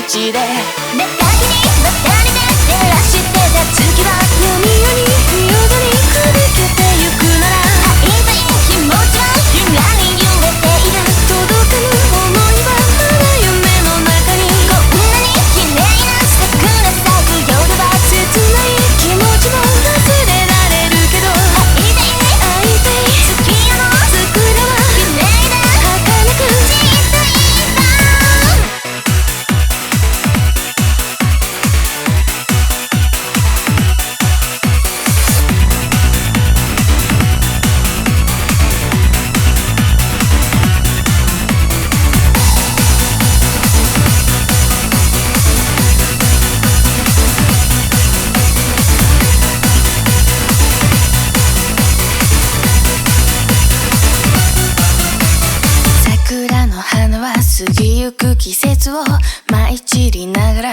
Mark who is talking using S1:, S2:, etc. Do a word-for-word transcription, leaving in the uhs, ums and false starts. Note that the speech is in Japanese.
S1: ちで寝かけにまたれて照らしてた月は闇夜に夜にくびけてゆくなら会いたい気持ちはゆらに揺れている届かぬ想いはまだ夢の中にこんなに綺麗な桜咲く夜は切ない気持ちも忘れられるけど会いたい会いたい月夜の桜は綺麗だ儚く小さい桜の花は過ぎゆく季節を舞い散りながら